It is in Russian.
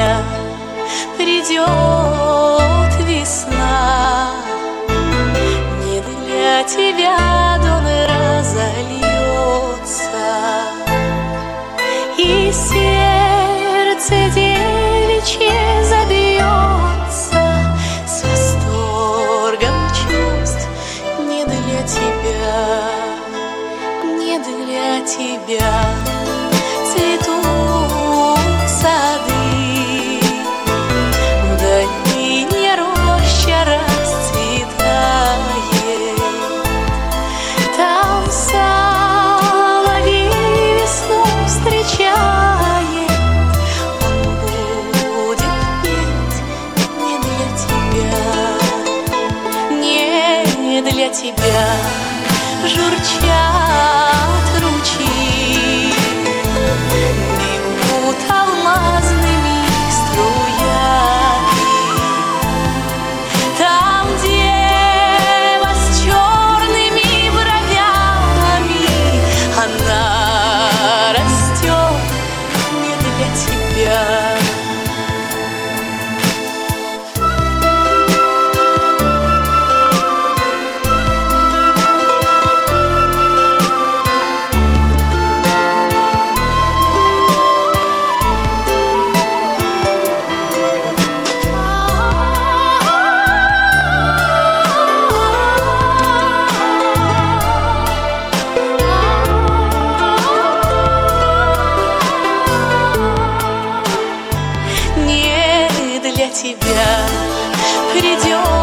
тебя придет весна. Не для тебя дон разольется, и сердце девичье забьется с восторгом чувств. Не для тебя, не для тебя цветут сады, в долине роща расцветает. Там соловей весну встречает, он будет петь не для тебя, не для тебя. Журчат ручьи, бегут алмазными струями. Там дева с черными бровями, она растет не для тебя. Не для тебя придет